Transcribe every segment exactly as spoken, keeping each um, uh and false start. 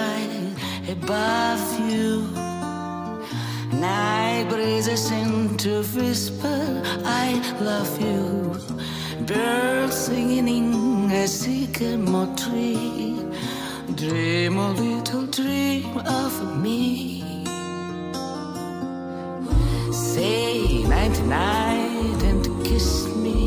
right above you. Night breezes seem to whisper, I love you. Birds singing in a sycamore tree. Dream a little dream of me. Say night-night and kiss me.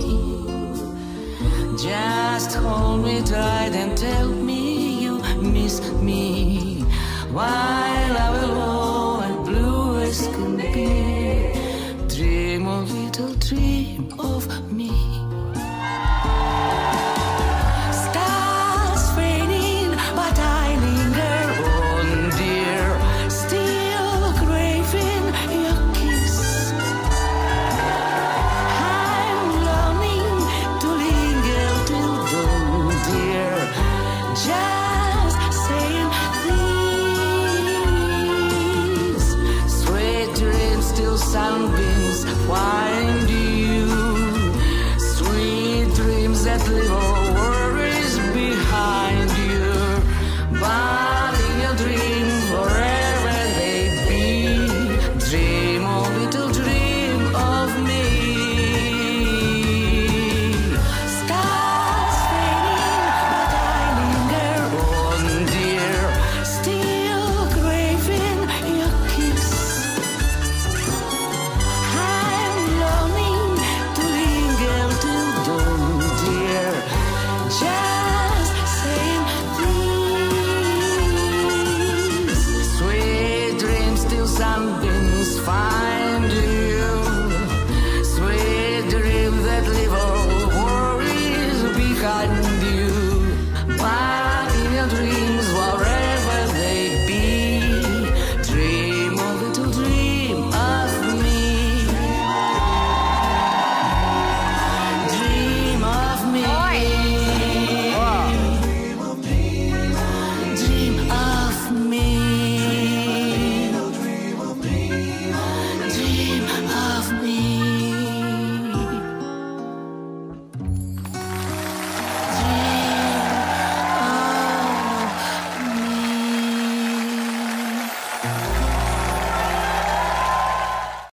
Just hold me tight and tell me you miss me. While I will hold and blue as can be. Dream a little dream of me. Stars fading, but I linger on, dear. Still craving your kiss. I'm longing to linger till dawn, dear. Just saying these sweet dreams till sunbeams find you. Sweet dreams that leave all worries behind you. But in your dreams